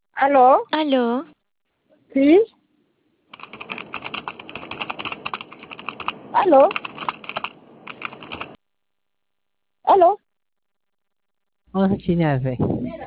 ¿Aló? Aló, ¿Sí? ¿Aló? ¿Aló? Vamos a chinear, fe.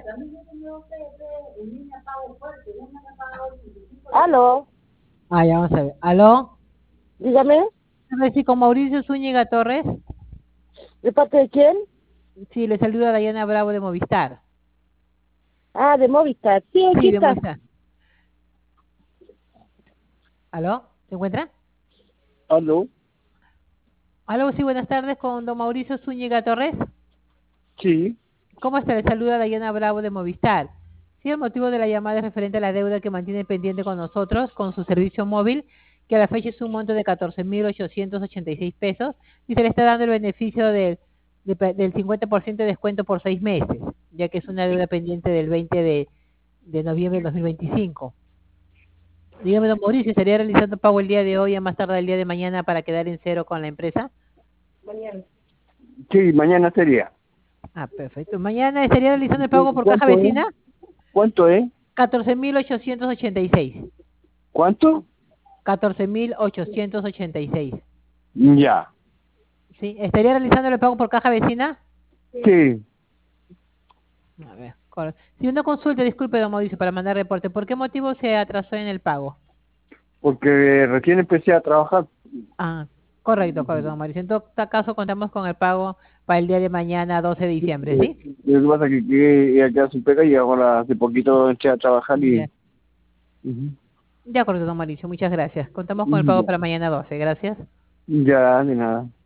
¿Aló? Ah, ya vamos a ver. ¿Aló? Dígame, A ver si con Mauricio Zúñiga Torres. ¿de parte de quién? Sí, le saluda Dayana Bravo de Movistar. Ah, de Movistar. Sí, aquí Sí, de está. Movistar. ¿Aló? ¿Se encuentra? ¿Aló? Aló, sí, buenas tardes con don Mauricio Zúñiga Torres. Sí. ¿Cómo está? Le saluda Dayana Bravo de Movistar. Sí, el motivo de la llamada es referente a la deuda que mantiene pendiente con nosotros, con su servicio móvil, que a la fecha es un monto de 14.886 pesos y se le está dando el beneficio del 50% de descuento por 6 meses, ya que es una deuda pendiente del 20 de noviembre del 2025. Dígame, don Mauricio, ¿estaría realizando pago el día de hoy a más tardar el día de mañana para quedar en cero con la empresa? Mañana. Sí, mañana sería. Ah, perfecto. ¿Mañana estaría realizando el pago por caja ¿Cuánto es? vecina? ¿Cuánto es? 14.886. ¿Cuánto? 14.886. Ya. ¿Sí? ¿Estaría realizando el pago por caja vecina? Sí, A ver, si una consulta, disculpe, don Mauricio, para mandar reporte. ¿Por qué motivo se atrasó en el pago? porque recién empecé a trabajar. Ah, correcto, correcto, don Mauricio. En todo caso, contamos con el pago para el día de mañana, 12 de diciembre, ¿sí? Lo que pasa es que ya sin pega y ahora hace poquito entré a trabajar y... Ya. Ujú. De acuerdo, don Mauricio, muchas gracias. Contamos con el pago Ya, para mañana 12, gracias. ya, de nada.